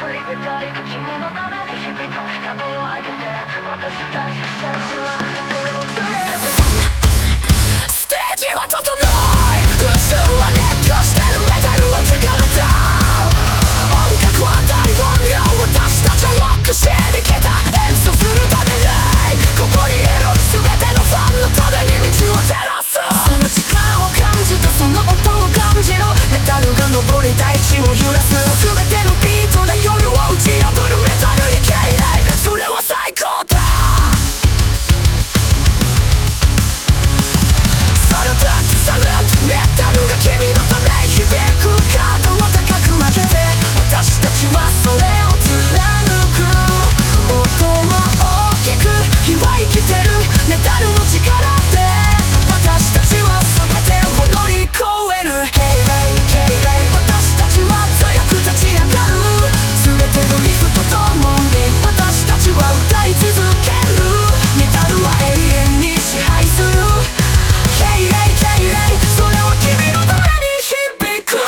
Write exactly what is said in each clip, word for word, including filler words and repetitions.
振り向かい君のために響く壁を上げて私たち最初は俺を連れてステージは整い宇宙は熱狂してるメタルを疲れた音楽は大音量私たちはロックしに来た演奏するためにここにいる全てのファンのために道を照らすその力を感じたその音を感じろメタルが昇り大地を揺らす全てのビートで夜を打ち破るメタルに敬礼それは最高だサルトサルトメタルが君のため響くカードを高く上げて私たちはそれを貫く音は大きく火は生きてるメタルの力で私たちは全てを乗り越える敬礼敬礼私たちは強く立ち上がる全てのリフとともに私たちは歌い続けるメタルは永遠に支配する敬礼敬礼それは君のために響く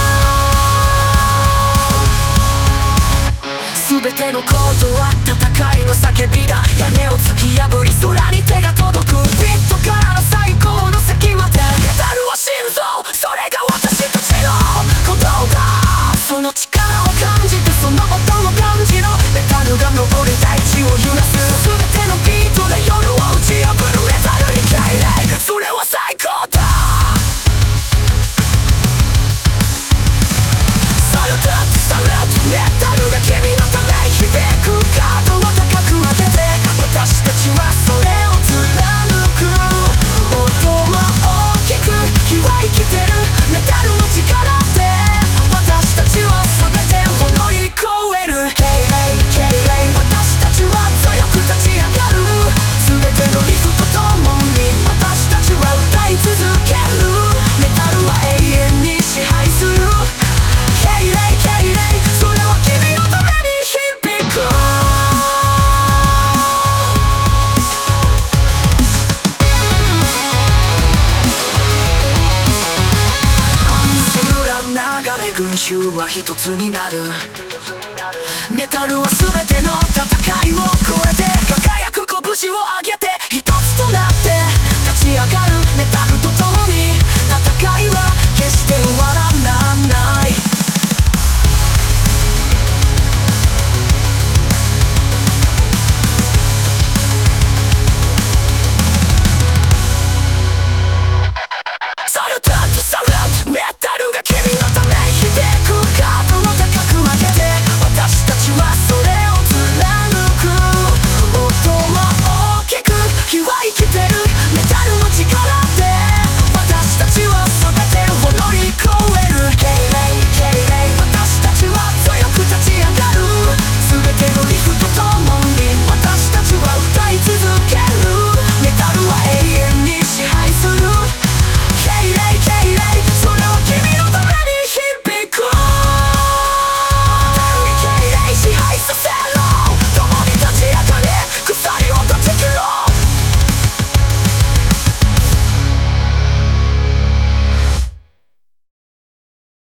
全てのコードは戦いの叫びだ屋根を突き破り空に手が届くビットからの最高の先までメタルは心臓それが私たちの鼓動だその力を感じてその音を感じろメタルが昇り大地を揺らす全てのビートで夜を打ち破るメタルに敬礼それは最高だサルトサルトメタルが君のため響くカードを高く上げて私たちはそれを貫く音は大きく火は生きてるメタルの力で私たちは全てを乗り越える敬礼敬礼私たちは強く立ち上がる全てのリフとともに私たちは歌い続けるメタルは永遠に支配する敬礼敬礼それは君のために響く流れ群衆は一つになるメタルは全ての戦いを超えて輝く拳を上げて一つとなる